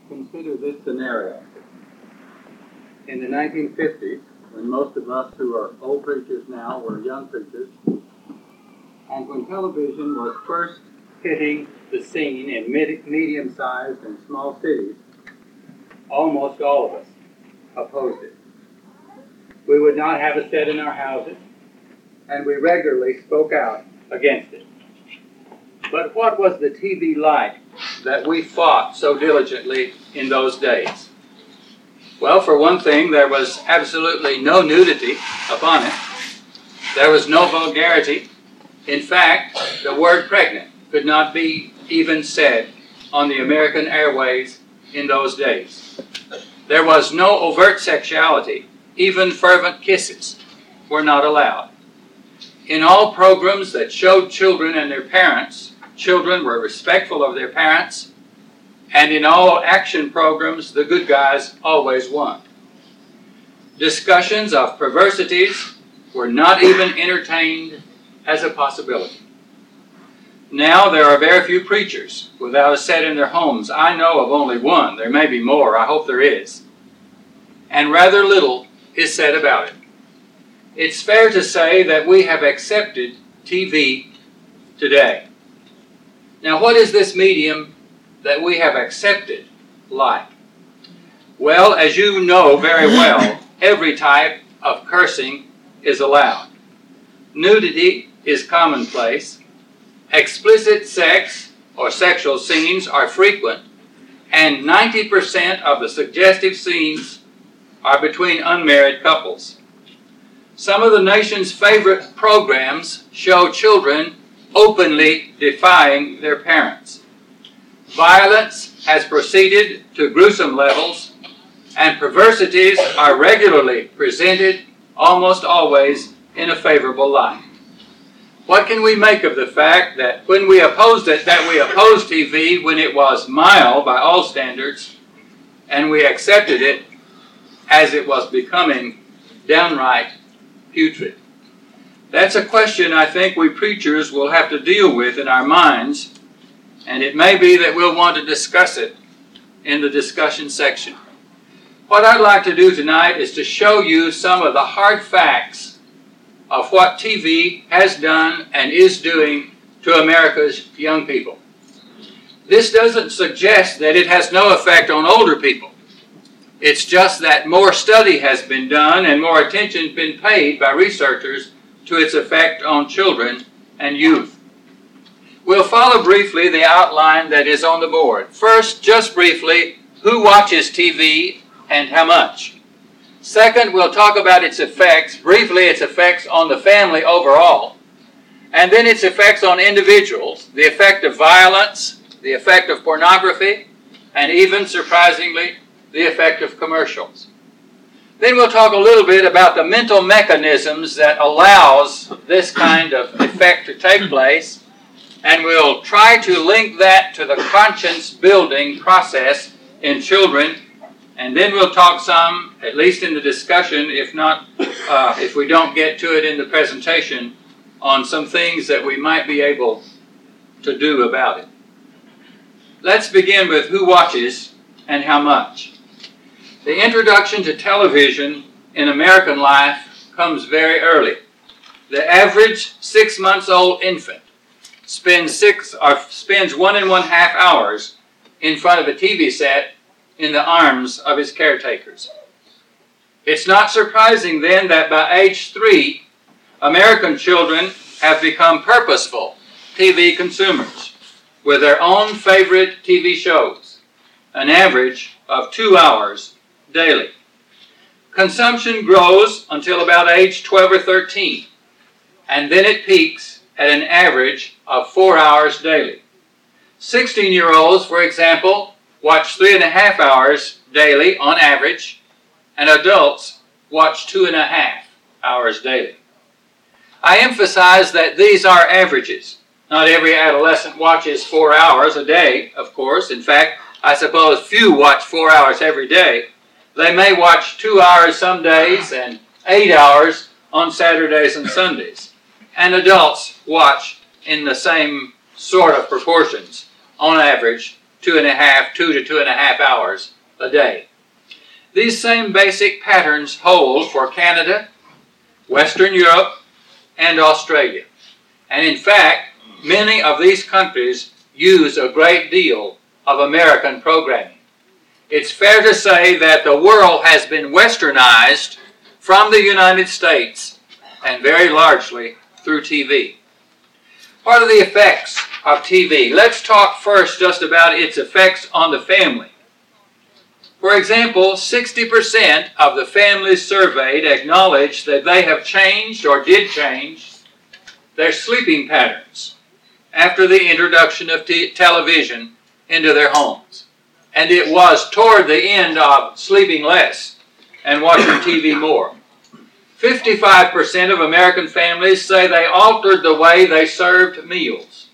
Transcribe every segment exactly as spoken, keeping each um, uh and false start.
Consider this scenario. In the nineteen fifties, when most of us who are old preachers now were young preachers, and when television was first hitting the scene in mid- medium-sized and small cities, almost all of us opposed it. We would not have a set in our houses, and we regularly spoke out against it. But what was the T V like that we fought so diligently in those days? Well, for one thing, there was absolutely no nudity upon it. There was no vulgarity. In fact, the word pregnant could not be even said on the American airways in those days. There was no overt sexuality. Even fervent kisses were not allowed. In all programs that showed children and their parents, children were respectful of their parents, and in all action programs, the good guys always won. Discussions of perversities were not even entertained as a possibility. Now there are very few preachers without a set in their homes. I know of only one. There may be more. I hope there is. And rather little is said about it. It's fair to say that we have accepted T V today. Now, what is this medium that we have accepted like? Well, as you know very well, every type of cursing is allowed. Nudity is commonplace. Explicit sex or sexual scenes are frequent, and ninety percent of the suggestive scenes are between unmarried couples. Some of the nation's favorite programs show children openly defying their parents. Violence has proceeded to gruesome levels, and perversities are regularly presented, almost always in a favorable light. What can we make of the fact that when we opposed it, that we opposed T V when it was mild by all standards, and we accepted it as it was becoming downright putrid? That's a question I think we preachers will have to deal with in our minds, and it may be that we'll want to discuss it in the discussion section. What I'd like to do tonight is to show you some of the hard facts of what T V has done and is doing to America's young people. This doesn't suggest that it has no effect on older people. It's just that more study has been done and more attention has been paid by researchers to its effect on children and youth. We'll follow briefly the outline that is on the board. First, just briefly, who watches T V and how much? Second, we'll talk about its effects, briefly its effects on the family overall, and then its effects on individuals, the effect of violence, the effect of pornography, and even, surprisingly, the effect of commercials. Then we'll talk a little bit about the mental mechanisms that allows this kind of effect to take place, and we'll try to link that to the conscience-building process in children, and then we'll talk some, at least in the discussion, if not, uh, if we don't get to it in the presentation, on some things that we might be able to do about it. Let's begin with who watches and how much. The introduction to television in American life comes very early. The average six months old infant spends six or spends one and one half hours in front of a T V set in the arms of his caretakers. It's not surprising then that by age three, American children have become purposeful T V consumers with their own favorite T V shows, an average of two hours daily. Consumption grows until about age twelve or thirteen, and then it peaks at an average of four hours daily. sixteen-year-olds, for example, watch three and a half hours daily on average, and adults watch two and a half hours daily. I emphasize that these are averages. Not every adolescent watches four hours a day, of course. In fact, I suppose few watch four hours every day. They may watch two hours some days and eight hours on Saturdays and Sundays. And adults watch in the same sort of proportions, on average, two and a half, two to two and a half hours a day. These same basic patterns hold for Canada, Western Europe, and Australia. And in fact, many of these countries use a great deal of American programming. It's fair to say that the world has been westernized from the United States, and very largely through T V. What are the effects of T V? Let's talk first just about its effects on the family. For example, sixty percent of the families surveyed acknowledge that they have changed or did change their sleeping patterns after the introduction of t- television into their homes. And it was toward the end of sleeping less and watching T V more. fifty-five percent of American families say they altered the way they served meals.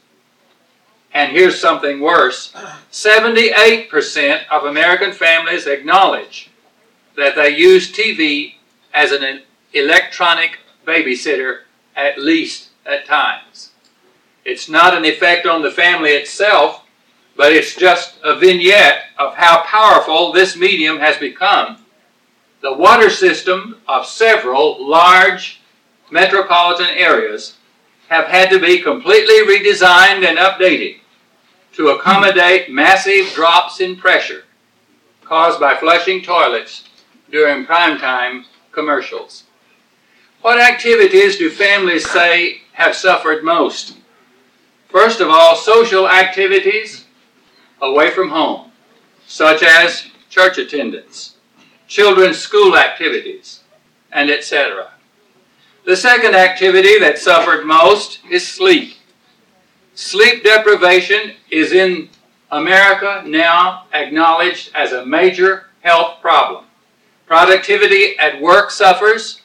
And here's something worse. seventy-eight percent of American families acknowledge that they use T V as an electronic babysitter, at least at times. It's not an effect on the family itself, but it's just a vignette of how powerful this medium has become. The water system of several large metropolitan areas have had to be completely redesigned and updated to accommodate massive drops in pressure caused by flushing toilets during primetime commercials. What activities do families say have suffered most? First of all, social activities away from home, such as church attendance, children's school activities, and et cetera. The second activity that suffered most is sleep. Sleep deprivation is in America now acknowledged as a major health problem. Productivity at work suffers.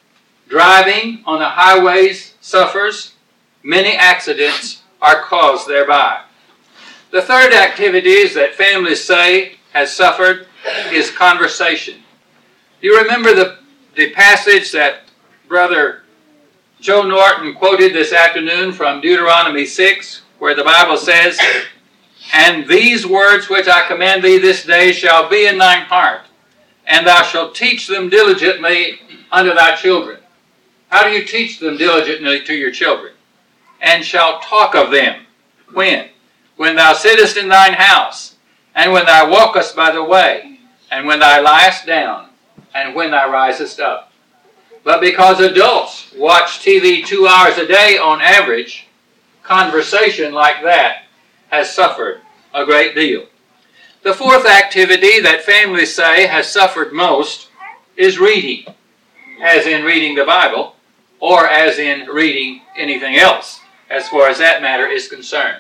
Driving on the highways suffers. Many accidents are caused thereby. The third activity that families say has suffered is conversation. Do you remember the, the passage that Brother Joe Norton quoted this afternoon from Deuteronomy six, where the Bible says, "And these words which I command thee this day shall be in thine heart, and thou shalt teach them diligently unto thy children." How do you teach them diligently to your children? "And shalt talk of them." When? "When thou sittest in thine house, and when thou walkest by the way, and when thou liest down, and when thou risest up." But because adults watch T V two hours a day on average, conversation like that has suffered a great deal. The fourth activity that families say has suffered most is reading, as in reading the Bible, or as in reading anything else, as far as that matter is concerned.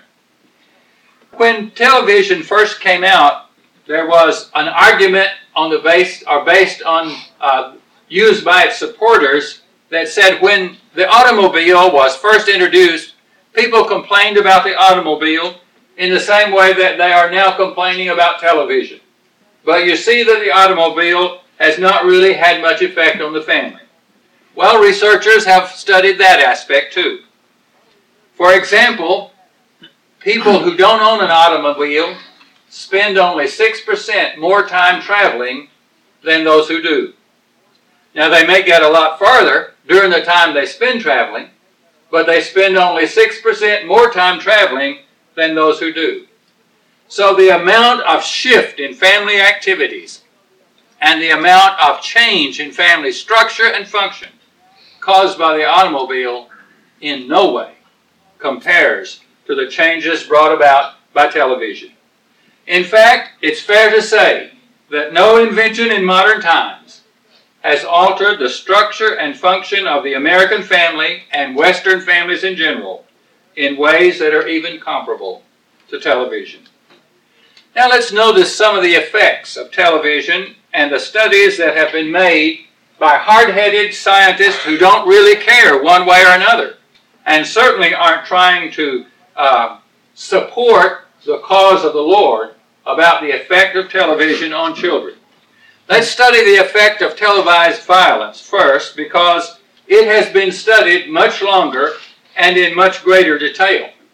When television first came out, there was an argument on the base, or based on, uh, used by its supporters, that said when the automobile was first introduced, people complained about the automobile in the same way that they are now complaining about television. But you see that the automobile has not really had much effect on the family. Well, researchers have studied that aspect too. For example, people who don't own an automobile spend only six percent more time traveling than those who do. Now, they may get a lot farther during the time they spend traveling, but they spend only six percent more time traveling than those who do. So the amount of shift in family activities and the amount of change in family structure and function caused by the automobile in no way compares to the changes brought about by television. In fact, it's fair to say that no invention in modern times has altered the structure and function of the American family and Western families in general in ways that are even comparable to television. Now let's notice some of the effects of television and the studies that have been made by hard-headed scientists who don't really care one way or another, and certainly aren't trying to uh, support the cause of the Lord about the effect of television on children. Let's study the effect of televised violence first, because it has been studied much longer and in much greater detail.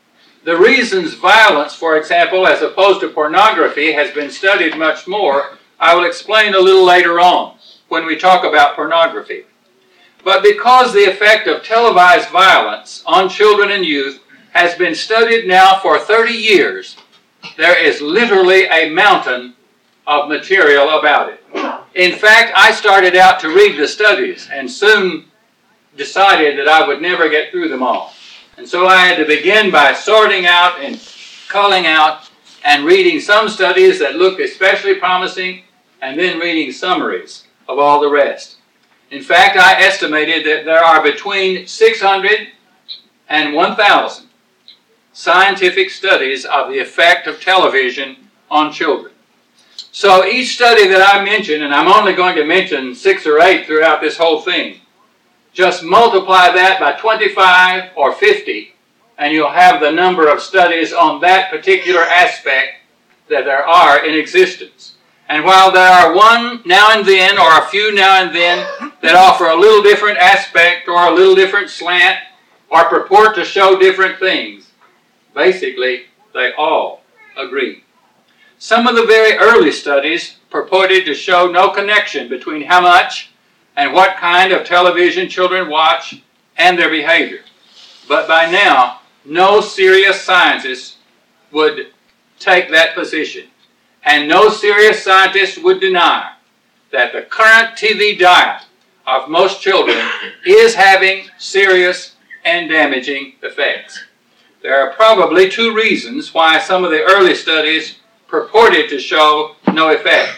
The reasons violence, for example, as opposed to pornography, has been studied much more, I will explain a little later on when we talk about pornography. But because the effect of televised violence on children and youth has been studied now for thirty years, there is literally a mountain of material about it. In fact, I started out to read the studies and soon decided that I would never get through them all. And so I had to begin by sorting out and culling out and reading some studies that looked especially promising and then reading summaries of all the rest. In fact, I estimated that there are between six hundred and one thousand scientific studies of the effect of television on children. So each study that I mention, and I'm only going to mention six or eight throughout this whole thing, just multiply that by twenty-five or fifty, and you'll have the number of studies on that particular aspect that there are in existence. And while there are one now and then, or a few now and then, that offer a little different aspect or a little different slant, or purport to show different things, basically, they all agree. Some of the very early studies purported to show no connection between how much and what kind of television children watch and their behavior. But by now, no serious scientist would take that position. And no serious scientist would deny that the current T V diet of most children is having serious and damaging effects. There are probably two reasons why some of the early studies purported to show no effect.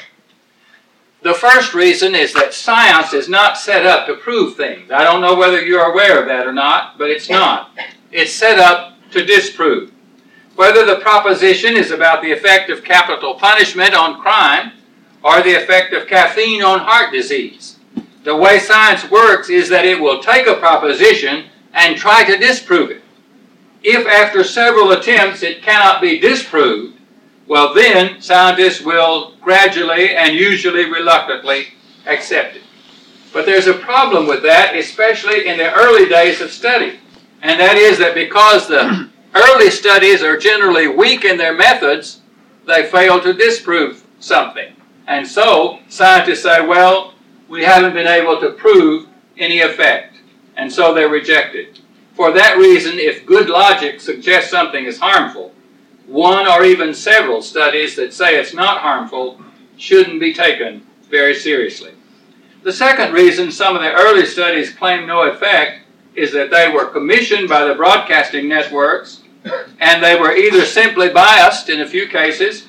The first reason is that science is not set up to prove things. I don't know whether you're aware of that or not, but it's not. It's set up to disprove. Whether the proposition is about the effect of capital punishment on crime or the effect of caffeine on heart disease. The way science works is that it will take a proposition and try to disprove it. If after several attempts it cannot be disproved, well then scientists will gradually and usually reluctantly accept it. But there's a problem with that, especially in the early days of study. And that is that because the early studies are generally weak in their methods, they fail to disprove something. And so scientists say, well, we haven't been able to prove any effect. And so they're rejected. For that reason, if good logic suggests something is harmful, one or even several studies that say it's not harmful shouldn't be taken very seriously. The second reason some of the early studies claim no effect is that they were commissioned by the broadcasting networks, and they were either simply biased in a few cases,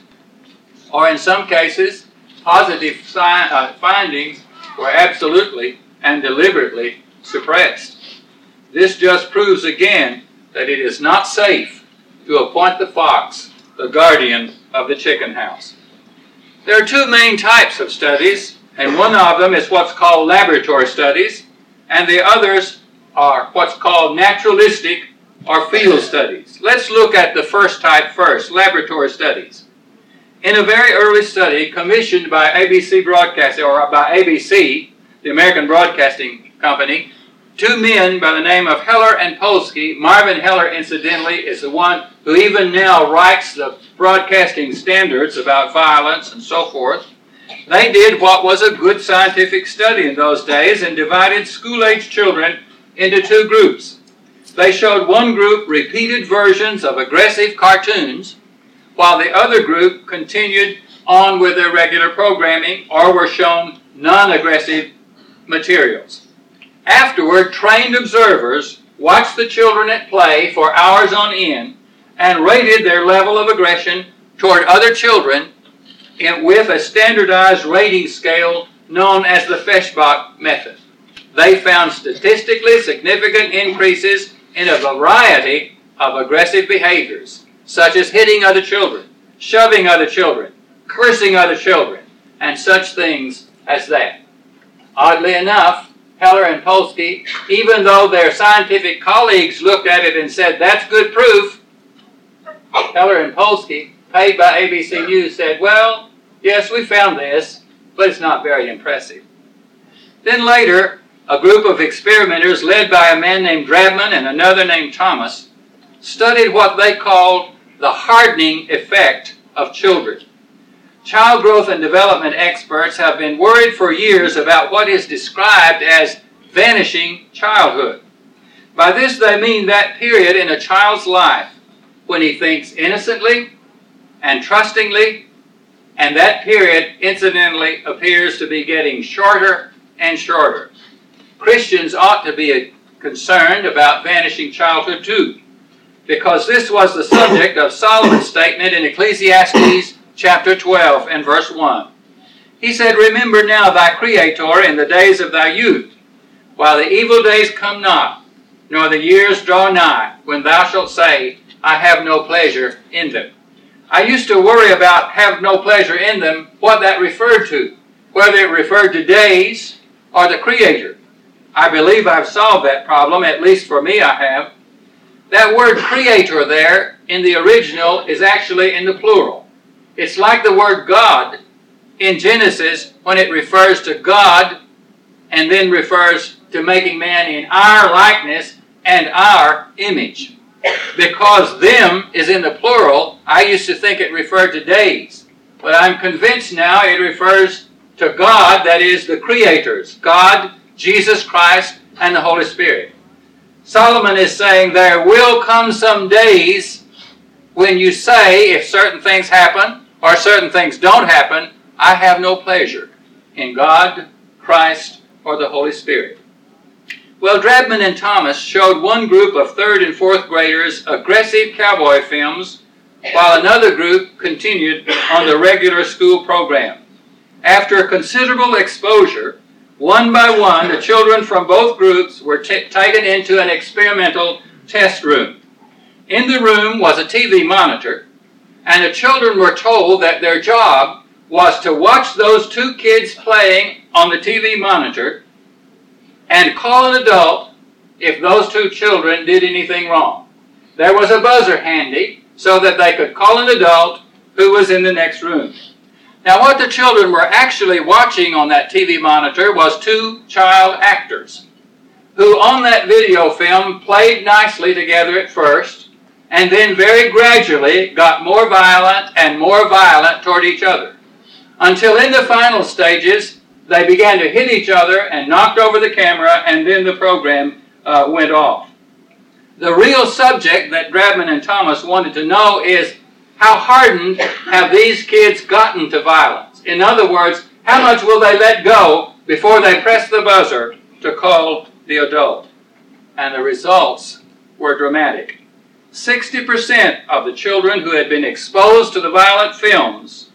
or in some cases, positive si- uh, findings were absolutely and deliberately suppressed. This just proves again that it is not safe to appoint the fox the guardian of the chicken house. There are two main types of studies, and one of them is what's called laboratory studies, and the others are what's called naturalistic or field studies. Let's look at the first type first, laboratory studies. In a very early study commissioned by A B C Broadcasting, or by A B C, the American Broadcasting Company, two men by the name of Heller and Polsky. Marvin Heller, incidentally, is the one who even now writes the broadcasting standards about violence and so forth. They did what was a good scientific study in those days and divided school-age children into two groups. They showed one group repeated versions of aggressive cartoons, while the other group continued on with their regular programming or were shown non-aggressive materials. Afterward, trained observers watched the children at play for hours on end and rated their level of aggression toward other children in, with a standardized rating scale known as the Feshbach method. They found statistically significant increases in a variety of aggressive behaviors, such as hitting other children, shoving other children, cursing other children, and such things as that. Oddly enough, Heller and Polsky, even though their scientific colleagues looked at it and said, that's good proof, Heller and Polsky, paid by A B C News, said, well, yes, we found this, but it's not very impressive. Then later, a group of experimenters led by a man named Drabman and another named Thomas studied what they called the hardening effect of children. Child growth and development experts have been worried for years about what is described as vanishing childhood. By this they mean that period in a child's life when he thinks innocently and trustingly, and that period incidentally appears to be getting shorter and shorter. Christians ought to be concerned about vanishing childhood too, because this was the subject of Solomon's statement in Ecclesiastes chapter twelve and verse one. He said, "Remember now thy Creator in the days of thy youth, while the evil days come not, nor the years draw nigh, when thou shalt say, I have no pleasure in them." I used to worry about have no pleasure in them, what that referred to, whether it referred to days or the Creator. I believe I've solved that problem, at least for me I have. That word Creator there in the original is actually in the plural. It's like the word God in Genesis when it refers to God and then refers to making man in our likeness and our image. Because them is in the plural, I used to think it referred to days. But I'm convinced now it refers to God, that is the creators, God, Jesus Christ, and the Holy Spirit. Solomon is saying there will come some days when you say, if certain things happen or certain things don't happen, I have no pleasure in God, Christ, or the Holy Spirit. Well, Drabman and Thomas showed one group of third and fourth graders aggressive cowboy films, while another group continued on the regular school program. After considerable exposure, one by one, the children from both groups were t- taken into an experimental test room. In the room was a T V monitor, and the children were told that their job was to watch those two kids playing on the T V monitor and call an adult if those two children did anything wrong. There was a buzzer handy so that they could call an adult who was in the next room. Now, what the children were actually watching on that T V monitor was two child actors who on that video film played nicely together at first and then very gradually got more violent and more violent toward each other, until in the final stages they began to hit each other and knocked over the camera, and then the program uh, went off. The real subject that Drabman and Thomas wanted to know is, how hardened have these kids gotten to violence? In other words, how much will they let go before they press the buzzer to call the adult? And the results were dramatic. sixty percent of the children who had been exposed to the violent films,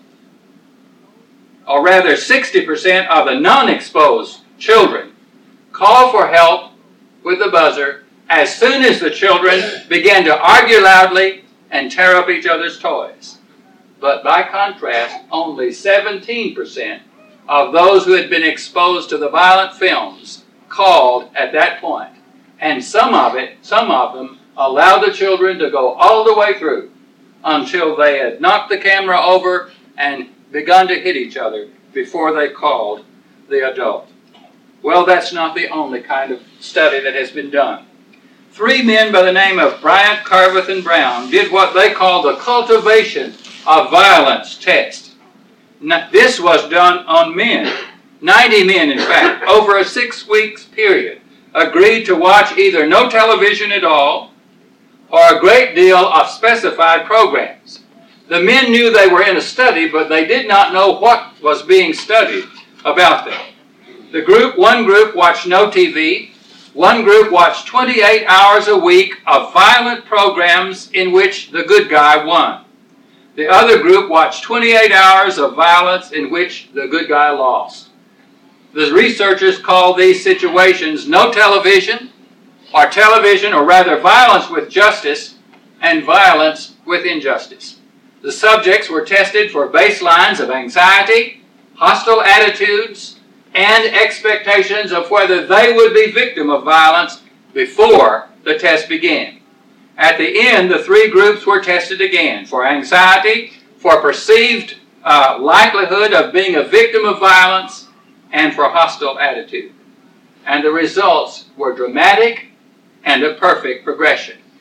or rather sixty percent of the non-exposed children, called for help with the buzzer as soon as the children began to argue loudly and tear up each other's toys. But by contrast, only seventeen percent of those who had been exposed to the violent films called at that point. And some of it, some of them, allowed the children to go all the way through until they had knocked the camera over and begun to hit each other before they called the adult. Well, that's not the only kind of study that has been done. Three men by the name of Bryant, Carveth, and Brown did what they call the cultivation of violence test. This was done on men. ninety men, in fact, over a six weeks period, agreed to watch either no television at all or a great deal of specified programs. The men knew they were in a study, but they did not know what was being studied about them. The group, one group watched no T V. One group watched twenty-eight hours a week of violent programs in which the good guy won. The other group watched twenty-eight hours of violence in which the good guy lost. The researchers call these situations no television, or television, or rather violence with justice, and violence with injustice. The subjects were tested for baselines of anxiety, hostile attitudes, and expectations of whether they would be victim of violence before the test began. At the end, the three groups were tested again for anxiety, for perceived uh, likelihood of being a victim of violence, and for hostile attitude. And the results were dramatic and a perfect progression.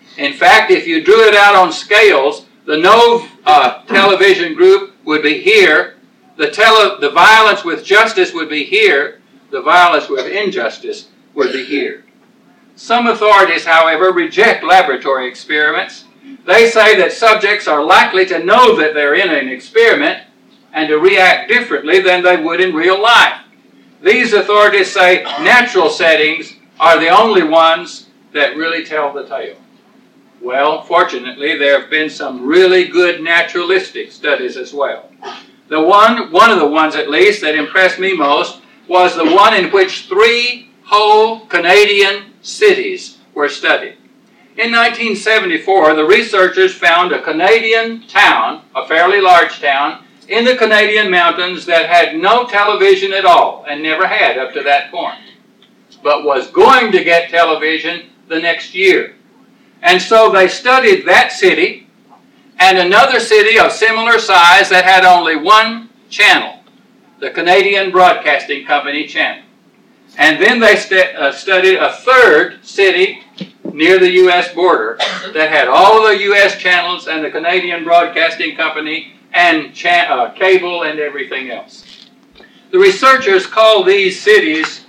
In fact, if you drew it out on scales, the no uh, television group would be here, the, tele the violence with justice would be here, the violence with injustice would be here. Some authorities, however, reject laboratory experiments. They say that subjects are likely to know that they're in an experiment and to react differently than they would in real life. These authorities say natural settings are the only ones that really tell the tale. Well, fortunately, there have been some really good naturalistic studies as well. The one, one of the ones at least, that impressed me most was the one in which three whole Canadian cities were studied. In nineteen seventy-four, the researchers found a Canadian town, a fairly large town, in the Canadian mountains that had no television at all, and never had up to that point, but was going to get television the next year. And so they studied that city and another city of similar size that had only one channel, the Canadian Broadcasting Company channel. And then they st uh, studied a third city near the U S border that had all the U S channels and the Canadian Broadcasting Company and cha uh, cable and everything else. The researchers call these cities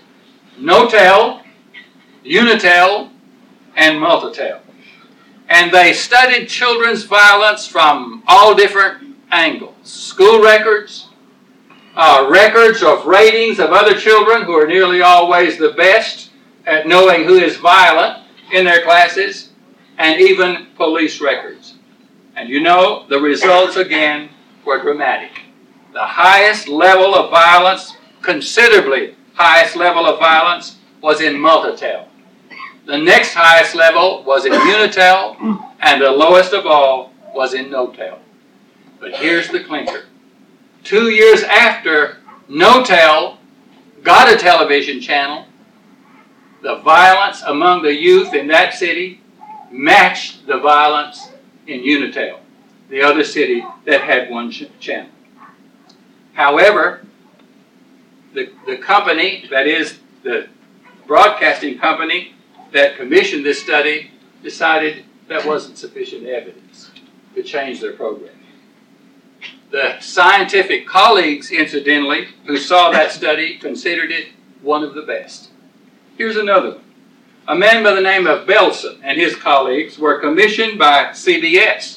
Notel, Unitel, and Multitel. And they studied children's violence from all different angles. School records, uh, records of ratings of other children who are nearly always the best at knowing who is violent in their classes, and even police records. And you know, the results again were dramatic. The highest level of violence, considerably highest level of violence, was in Multitel. The next highest level was in Unitel, and the lowest of all was in Notel. But here's the clincher. Two years after Notel got a television channel, the violence among the youth in that city matched the violence in Unitel, the other city that had one ch channel. However, the, the company, that is the broadcasting company that commissioned this study, decided that wasn't sufficient evidence to change their program. The scientific colleagues, incidentally, who saw that study, considered it one of the best. Here's another one. A man by the name of Belson and his colleagues were commissioned by C B S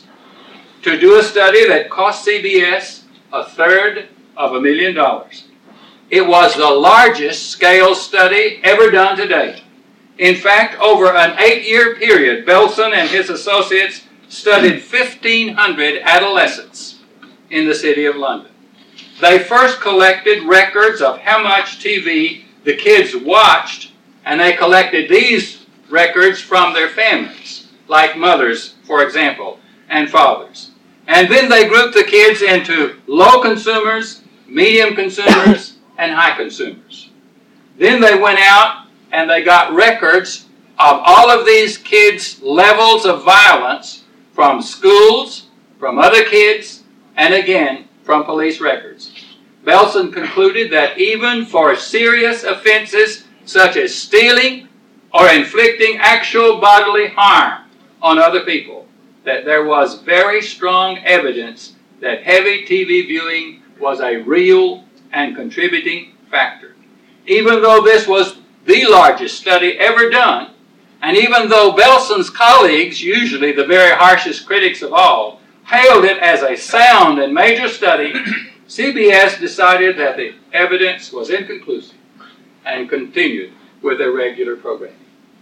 to do a study that cost C B S a third of a million dollars. It was the largest scale study ever done to date. In fact, over an eight-year period, Belson and his associates studied fifteen hundred adolescents in the city of London. They first collected records of how much T V the kids watched, and they collected these records from their families, like mothers, for example, and fathers. And then they grouped the kids into low consumers, medium consumers, and high consumers. Then they went out and they got records of all of these kids' levels of violence from schools, from other kids, and again, from police records. Belson concluded that even for serious offenses such as stealing or inflicting actual bodily harm on other people, that there was very strong evidence that heavy T V viewing was a real and contributing factor. Even though this was the largest study ever done, and even though Belson's colleagues, usually the very harshest critics of all, hailed it as a sound and major study, C B S decided that the evidence was inconclusive and continued with their regular programming.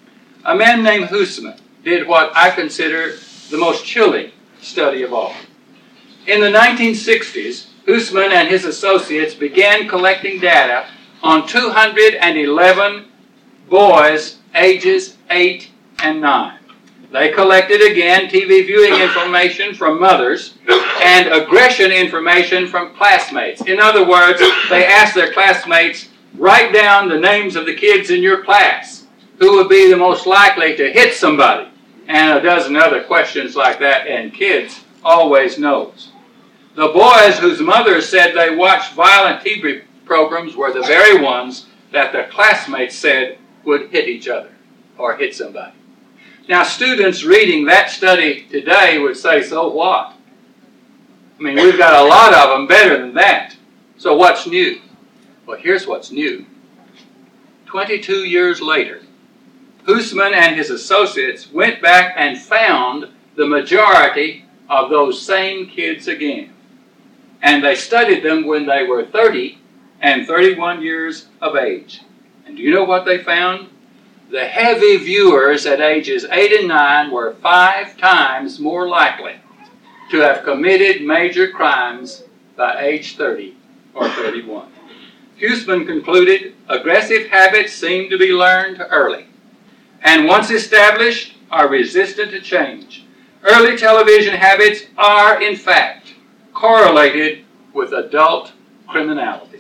A man named Huseman did what I consider the most chilling study of all. In the nineteen sixties, Huseman and his associates began collecting data on two hundred eleven boys ages eight and nine. They collected again T V viewing information from mothers and aggression information from classmates. In other words, they asked their classmates, write down the names of the kids in your class who would be the most likely to hit somebody, and a dozen other questions like that, and kids always knows. The boys whose mothers said they watched violent T V programs were the very ones that their classmates said would hit each other or hit somebody. Now, students reading that study today would say, so what? I mean, we've got a lot of them better than that. So what's new? Well, here's what's new. twenty-two years later, Huseman and his associates went back and found the majority of those same kids again. And they studied them when they were thirty and thirty-one years of age. And do you know what they found? The heavy viewers at ages eight and nine were five times more likely to have committed major crimes by age thirty or thirty-one. Huseman concluded, aggressive habits seem to be learned early, and once established, are resistant to change. Early television habits are, in fact, correlated with adult criminality.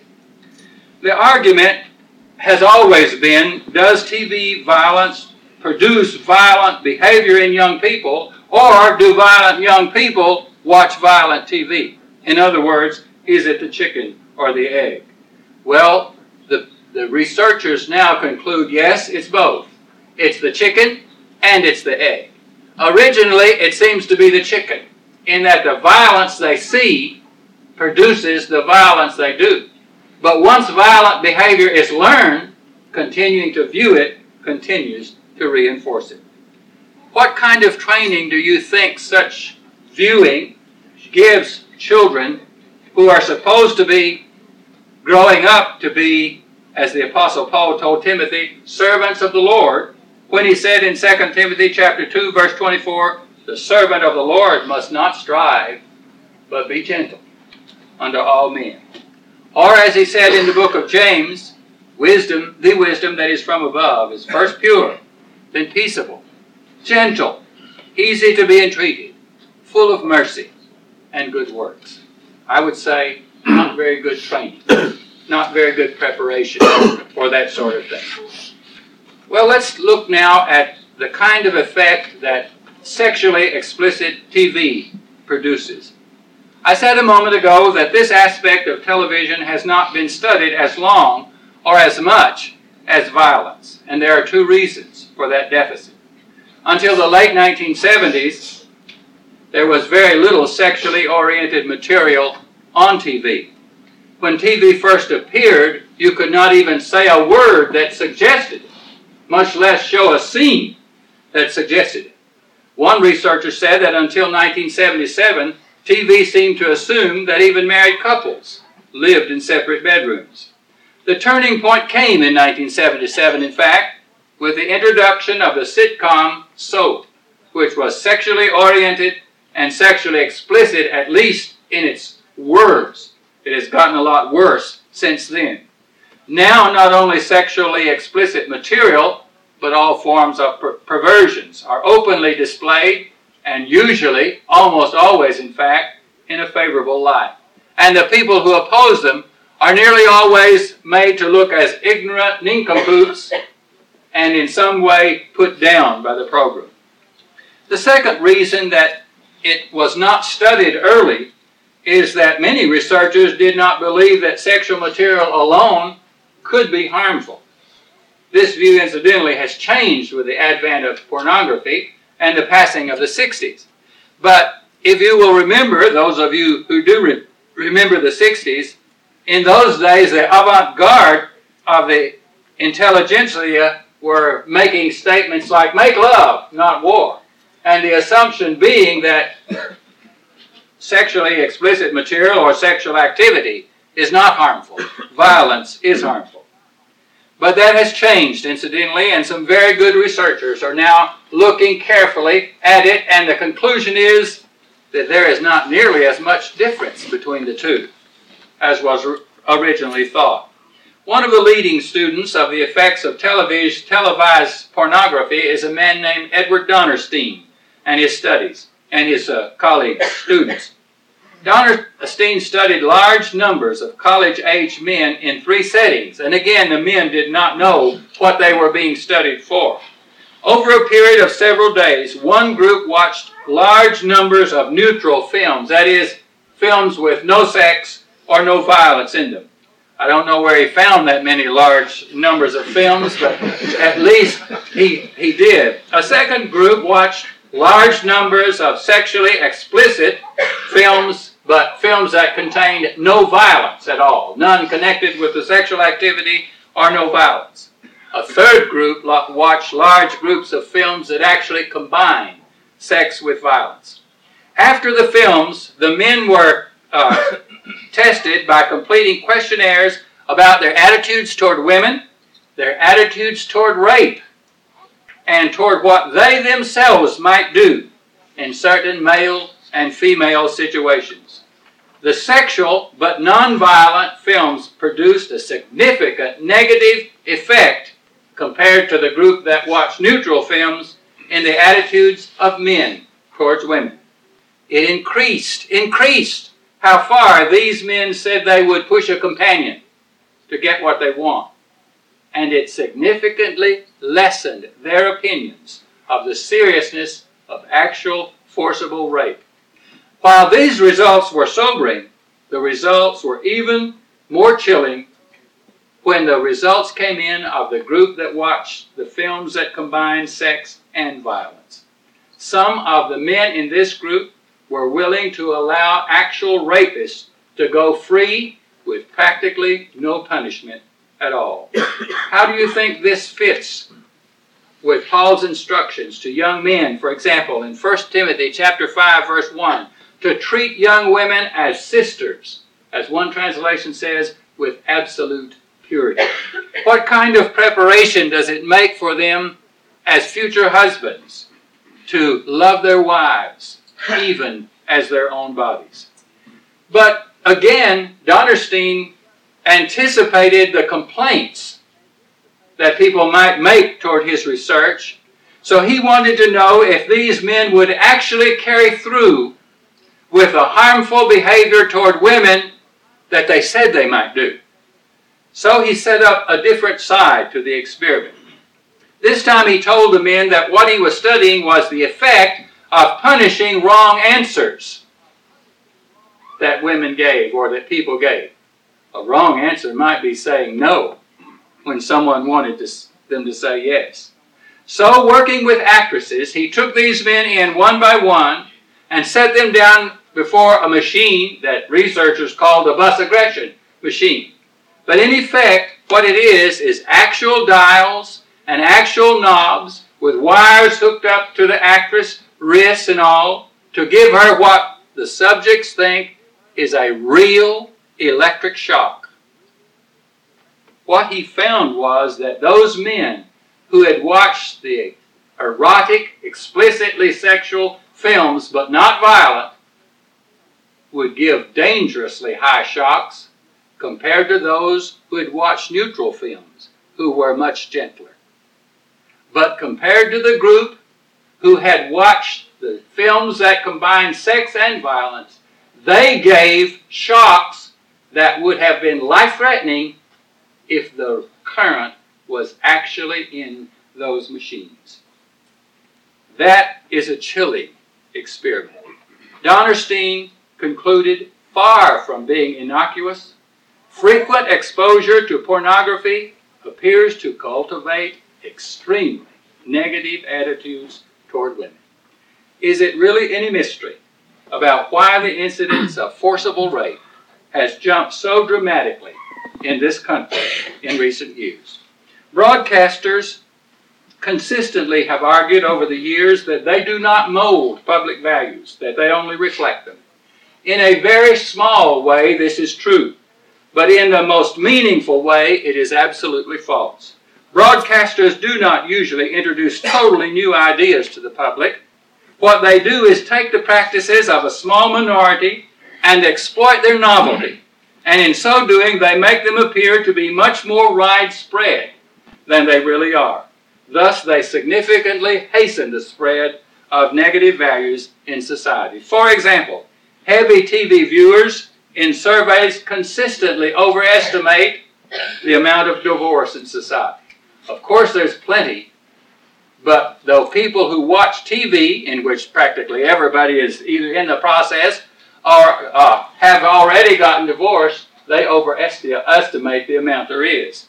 The argument has always been, does T V violence produce violent behavior in young people, or do violent young people watch violent T V? In other words, is it the chicken or the egg? Well, the, the researchers now conclude, yes, it's both. It's the chicken and it's the egg. Originally, it seems to be the chicken, in that the violence they see produces the violence they do. But once violent behavior is learned, continuing to view it continues to reinforce it. What kind of training do you think such viewing gives children who are supposed to be growing up to be, as the Apostle Paul told Timothy, servants of the Lord, when he said in Second Timothy chapter two, verse twenty-four, the servant of the Lord must not strive, but be gentle unto all men. Or as he said in the book of James, wisdom, the wisdom that is from above, is first pure, then peaceable, gentle, easy to be entreated, full of mercy and good works. I would say, not very good training, not very good preparation for that sort of thing. Well, let's look now at the kind of effect that sexually explicit T V produces. I said a moment ago that this aspect of television has not been studied as long or as much as violence, and there are two reasons for that deficit. Until the late nineteen seventies, there was very little sexually oriented material on T V. When T V first appeared, you could not even say a word that suggested it, much less show a scene that suggested it. One researcher said that until nineteen seventy-seven, T V seemed to assume that even married couples lived in separate bedrooms. The turning point came in nineteen seventy-seven, in fact, with the introduction of the sitcom Soap, which was sexually oriented and sexually explicit, at least in its words. It has gotten a lot worse since then. Now, not only sexually explicit material, but all forms of per- perversions are openly displayed, and usually, almost always in fact, in a favorable light. And the people who oppose them are nearly always made to look as ignorant nincompoops and in some way put down by the program. The second reason that it was not studied early is that many researchers did not believe that sexual material alone could be harmful. This view, incidentally, has changed with the advent of pornography and the passing of the sixties. But if you will remember, those of you who do re- remember the sixties, in those days the avant-garde of the intelligentsia were making statements like, make love, not war. And the assumption being that sexually explicit material or sexual activity is not harmful. Violence is harmful. But that has changed, incidentally, and some very good researchers are now looking carefully at it, and the conclusion is that there is not nearly as much difference between the two as was originally thought. One of the leading students of the effects of televis- televised pornography is a man named Edward Donnerstein and his studies, and his uh, colleague students. Donnerstein studied large numbers of college-age men in three settings, and again, the men did not know what they were being studied for. Over a period of several days, one group watched large numbers of neutral films, that is, films with no sex or no violence in them. I don't know where he found that many large numbers of films, but at least he, he did. A second group watched large numbers of sexually explicit films, but films that contained no violence at all, none connected with the sexual activity or no violence. A third group watched large groups of films that actually combined sex with violence. After the films, the men were uh, tested by completing questionnaires about their attitudes toward women, their attitudes toward rape, and toward what they themselves might do in certain male and female situations. The sexual but nonviolent films produced a significant negative effect compared to the group that watched neutral films in the attitudes of men towards women. It increased, increased how far these men said they would push a companion to get what they want. And it significantly lessened their opinions of the seriousness of actual forcible rape. While these results were sobering, the results were even more chilling when the results came in of the group that watched the films that combined sex and violence. Some of the men in this group were willing to allow actual rapists to go free with practically no punishment at all. How do you think this fits with Paul's instructions to young men, for example, in First Timothy chapter five, verse one, to treat young women as sisters, as one translation says, with absolute purity? What kind of preparation does it make for them as future husbands to love their wives, even as their own bodies? But again, Donnerstein anticipated the complaints that people might make toward his research, so he wanted to know if these men would actually carry through with a harmful behavior toward women that they said they might do. So he set up a different side to the experiment. This time he told the men that what he was studying was the effect of punishing wrong answers that women gave or that people gave. A wrong answer might be saying no when someone wanted to, them to say yes. So, working with actresses, he took these men in one by one and set them down before a machine that researchers call the bus aggression machine. But in effect, what it is, is actual dials and actual knobs with wires hooked up to the actress' wrists and all to give her what the subjects think is a real electric shock. What he found was that those men who had watched the erotic, explicitly sexual films, but not violent, would give dangerously high shocks compared to those who had watched neutral films, who were much gentler. But compared to the group who had watched the films that combined sex and violence, they gave shocks that would have been life-threatening if the current was actually in those machines. That is a chilling experiment. Donnerstein concluded, far from being innocuous, frequent exposure to pornography appears to cultivate extremely negative attitudes toward women. Is it really any mystery about why the incidence of forcible rape has jumped so dramatically in this country in recent years? Broadcasters consistently have argued over the years that they do not mold public values, that they only reflect them. In a very small way, this is true, but in the most meaningful way, it is absolutely false. Broadcasters do not usually introduce totally new ideas to the public. What they do is take the practices of a small minority and exploit their novelty, and in so doing, they make them appear to be much more widespread than they really are. Thus, they significantly hasten the spread of negative values in society. For example, heavy T V viewers in surveys consistently overestimate the amount of divorce in society. Of course, there's plenty, but though people who watch T V, in which practically everybody is either in the process or uh, have already gotten divorced, They overestimate the amount there is.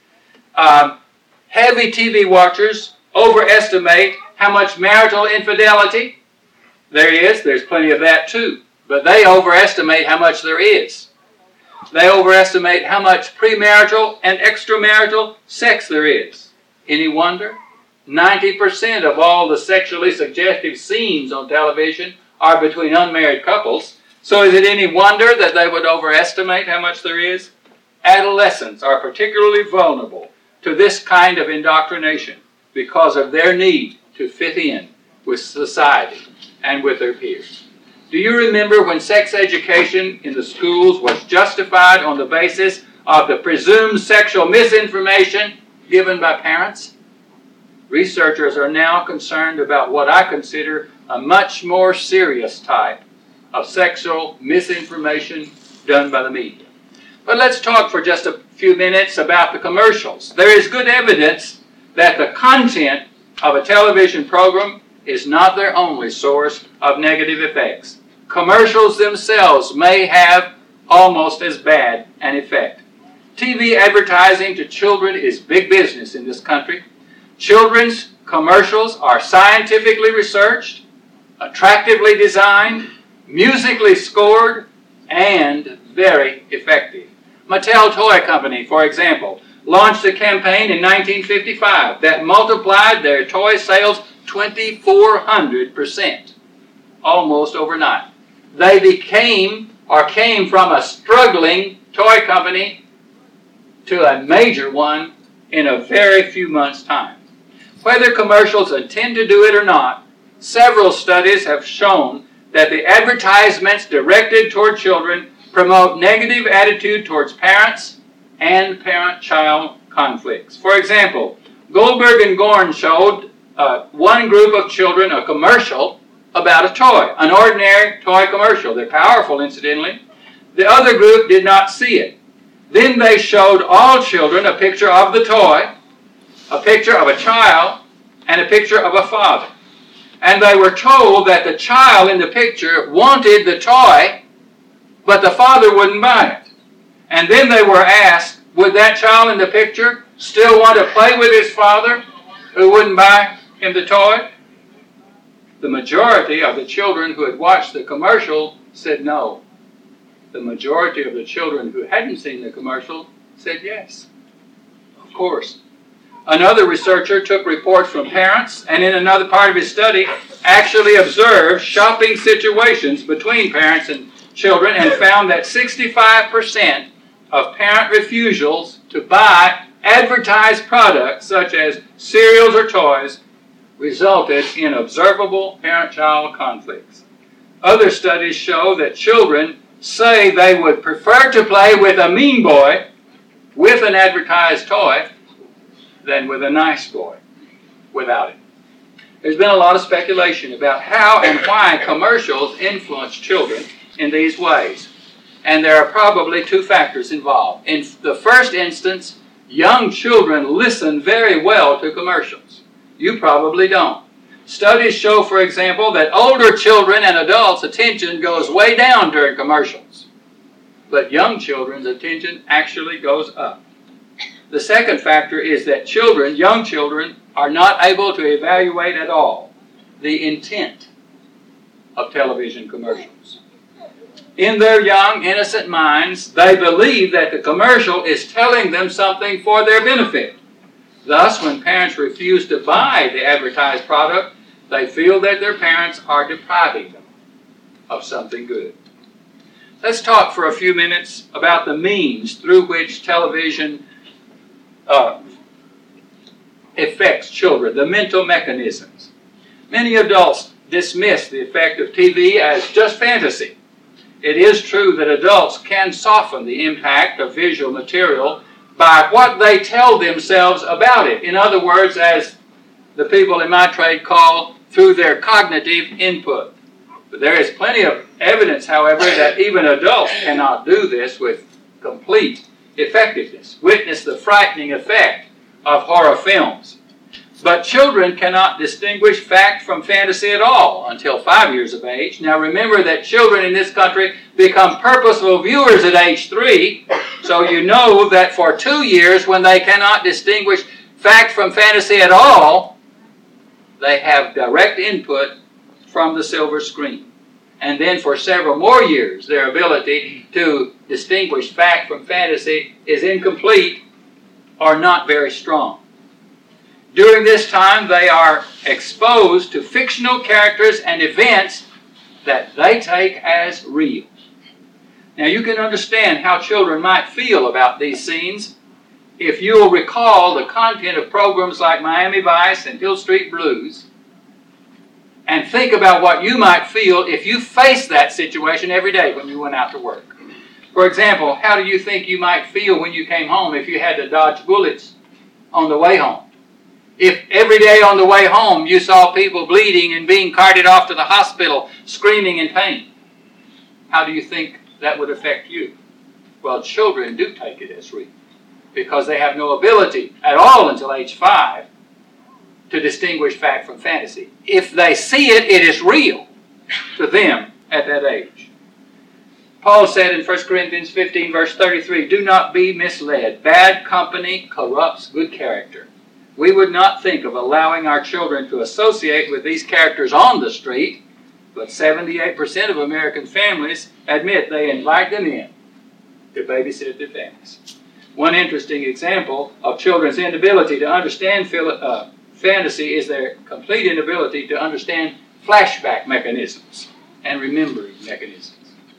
Um, heavy T V watchers overestimate how much marital infidelity there is. There's plenty of that too. But they overestimate how much there is. They overestimate how much premarital and extramarital sex there is. Any wonder? ninety percent of all the sexually suggestive scenes on television are between unmarried couples. So is it any wonder that they would overestimate how much there is? Adolescents are particularly vulnerable to this kind of indoctrination because of their need to fit in with society and with their peers. Do you remember when sex education in the schools was justified on the basis of the presumed sexual misinformation given by parents? Researchers are now concerned about what I consider a much more serious type of sexual misinformation done by the media. But let's talk for just a few minutes about the commercials. There is good evidence that the content of a television program is not their only source of negative effects. Commercials themselves may have almost as bad an effect. T V advertising to children is big business in this country. Children's commercials are scientifically researched, attractively designed, musically scored, and very effective. Mattel Toy Company, for example, launched a campaign in nineteen fifty-five that multiplied their toy sales twenty-four hundred percent, almost overnight. They became or came from a struggling toy company to a major one in a very few months' time. Whether commercials intend to do it or not, several studies have shown that the advertisements directed toward children promote negative attitude towards parents and parent-child conflicts. For example, Goldberg and Gorn showed uh, one group of children a commercial about a toy, an ordinary toy commercial. They're powerful, incidentally. The other group did not see it. Then they showed all children a picture of the toy, a picture of a child, and a picture of a father. And they were told that the child in the picture wanted the toy, but the father wouldn't buy it. And then they were asked, would that child in the picture still want to play with his father, who wouldn't buy him the toy? The majority of the children who had watched the commercial said no. The majority of the children who hadn't seen the commercial said yes. Of course. Another researcher took reports from parents and in another part of his study actually observed shopping situations between parents and children and found that sixty-five percent of parent refusals to buy advertised products such as cereals or toys resulted in observable parent-child conflicts. Other studies show that children say they would prefer to play with a mean boy with an advertised toy than with a nice boy without it. There's been a lot of speculation about how and why commercials influence children in these ways. And there are probably two factors involved. In the first instance, young children listen very well to commercials. You probably don't. Studies show, for example, that older children and adults' attention goes way down during commercials. But young children's attention actually goes up. The second factor is that children, young children, are not able to evaluate at all the intent of television commercials. In their young, innocent minds, they believe that the commercial is telling them something for their benefit. Thus, when parents refuse to buy the advertised product, they feel that their parents are depriving them of something good. Let's talk for a few minutes about the means through which television uh, affects children, the mental mechanisms. Many adults dismiss the effect of T V as just fantasy. It is true that adults can soften the impact of visual material by what they tell themselves about it. In other words, as the people in my trade call, through their cognitive input. But there is plenty of evidence, however, that even adults cannot do this with complete effectiveness. Witness the frightening effect of horror films. But children cannot distinguish fact from fantasy at all until five years of age. Now remember that children in this country become purposeful viewers at age three, so you know that for two years when they cannot distinguish fact from fantasy at all, they have direct input from the silver screen. And then for several more years, their ability to distinguish fact from fantasy is incomplete or not very strong. During this time, they are exposed to fictional characters and events that they take as real. Now you can understand how children might feel about these scenes if you will recall the content of programs like Miami Vice and Hill Street Blues, and think about what you might feel if you faced that situation every day when you went out to work. For example, how do you think you might feel when you came home if you had to dodge bullets on the way home? If every day on the way home you saw people bleeding and being carted off to the hospital screaming in pain, how do you think that would affect you? Well, children do take it as real because they have no ability at all until age five to distinguish fact from fantasy. If they see it, it is real to them at that age. Paul said in First Corinthians fifteen, verse thirty-three, "Do not be misled. Bad company corrupts good character." We would not think of allowing our children to associate with these characters on the street, but seventy-eight percent of American families admit they invite them in to babysit their families. One interesting example of children's inability to understand uh, fantasy is their complete inability to understand flashback mechanisms and remembering mechanisms.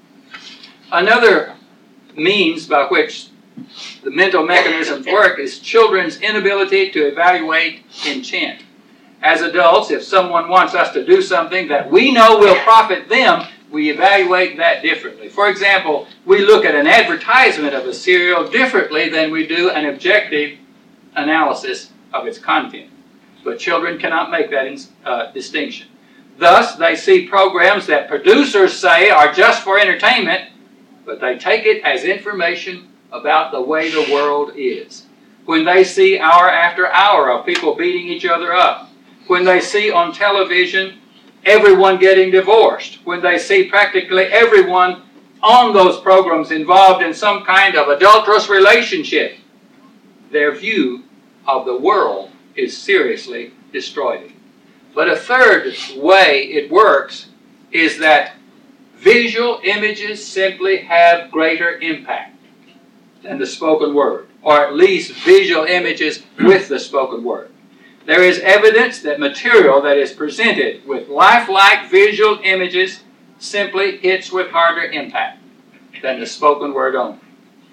Another means by which the mental mechanisms work is children's inability to evaluate intent. As adults, if someone wants us to do something that we know will profit them, we evaluate that differently. For example, we look at an advertisement of a cereal differently than we do an objective analysis of its content. But children cannot make that uh, distinction. Thus, they see programs that producers say are just for entertainment, but they take it as information about the way the world is. When they see hour after hour of people beating each other up, when they see on television everyone getting divorced, when they see practically everyone on those programs involved in some kind of adulterous relationship, their view of the world is seriously destroyed. But a third way it works is that visual images simply have greater impact than the spoken word, or at least visual images with the spoken word. There is evidence that material that is presented with lifelike visual images simply hits with harder impact than the spoken word only.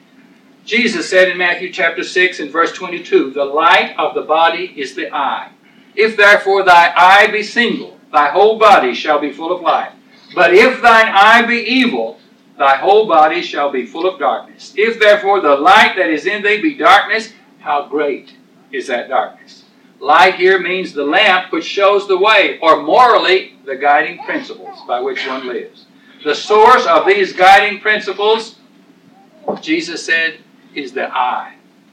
Jesus said in Matthew chapter six and verse twenty-two, "The light of the body is the eye. If therefore thy eye be single, thy whole body shall be full of light. But if thine eye be evil, thy whole body shall be full of darkness. If therefore the light that is in thee be darkness, how great is that darkness?" Light here means the lamp which shows the way, or morally, the guiding principles by which one lives. The source of these guiding principles, Jesus said, is the eye.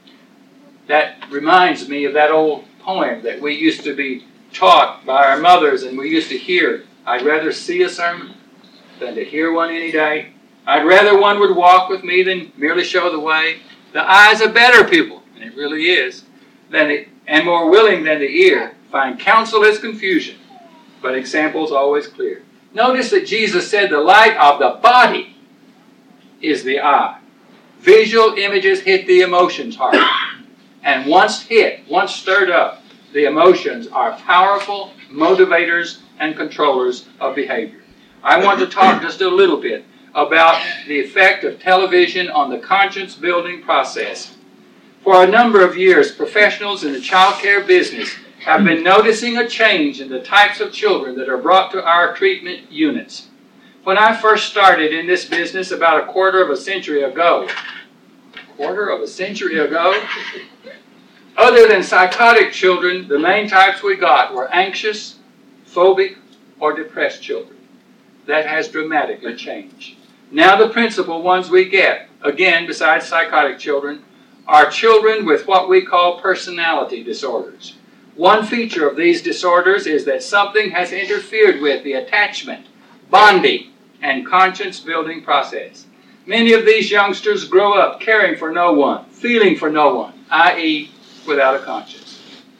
That reminds me of that old poem that we used to be taught by our mothers and we used to hear. "I'd rather see a sermon than to hear one any day. I'd rather one would walk with me than merely show the way. The eye's a better pupil," and it really is, than it, "and more willing than the ear. Find counsel is confusion, but example's always clear." Notice that Jesus said the light of the body is the eye. Visual images hit the emotions hard. And once hit, once stirred up, the emotions are powerful motivators and controllers of behavior. I want to talk just a little bit about the effect of television on the conscience-building process. For a number of years, professionals in the child care business have been noticing a change in the types of children that are brought to our treatment units. When I first started in this business about a quarter of a century ago, quarter of a century ago, other than psychotic children, the main types we got were anxious, phobic, or depressed children. That has dramatically changed. Now the principal ones we get, again, besides psychotic children, are children with what we call personality disorders. One feature of these disorders is that something has interfered with the attachment, bonding, and conscience-building process. Many of these youngsters grow up caring for no one, feeling for no one, that is, without a conscience.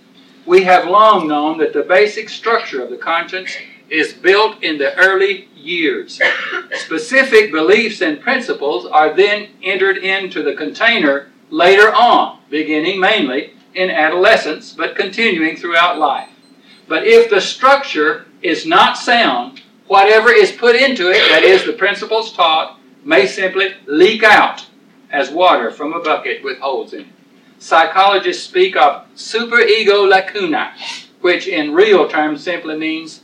We have long known that the basic structure of the conscience is built in the early years. Specific beliefs and principles are then entered into the container later on, beginning mainly in adolescence, but continuing throughout life. But if the structure is not sound, whatever is put into it, that is, the principles taught, may simply leak out as water from a bucket with holes in it. Psychologists speak of superego lacuna, which in real terms simply means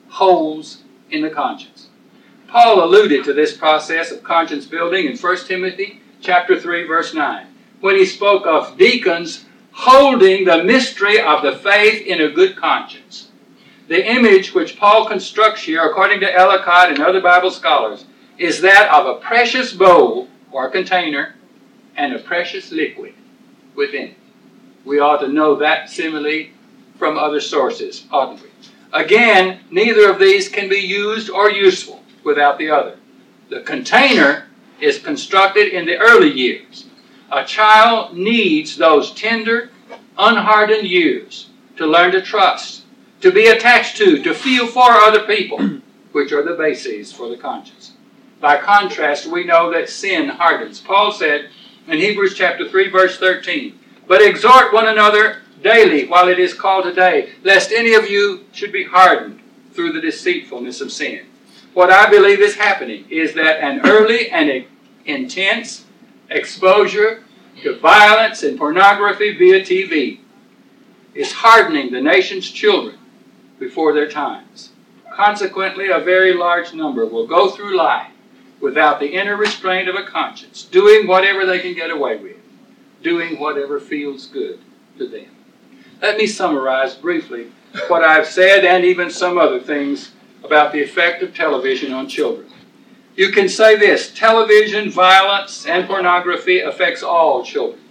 holes in the conscience. Paul alluded to this process of conscience building in First Timothy chapter three, verse nine, when he spoke of deacons holding the mystery of the faith in a good conscience. The image which Paul constructs here, according to Ellicott and other Bible scholars, is that of a precious bowl or container and a precious liquid within it. We ought to know that simile from other sources, oughtn't we? Again, neither of these can be used or useful without the other. The container is constructed in the early years. A child needs those tender, unhardened years to learn to trust, to be attached to, to feel for other people, which are the bases for the conscience. By contrast, we know that sin hardens. Paul said in Hebrews chapter three, verse thirteen, "But exhort one another daily while it is called today, lest any of you should be hardened through the deceitfulness of sin." What I believe is happening is that an early and intense exposure to violence and pornography via T V is hardening the nation's children before their times. Consequently, a very large number will go through life without the inner restraint of a conscience, doing whatever they can get away with, doing whatever feels good to them. Let me summarize briefly what I've said and even some other things about the effect of television on children. You can say this: television, violence, and pornography affects all children.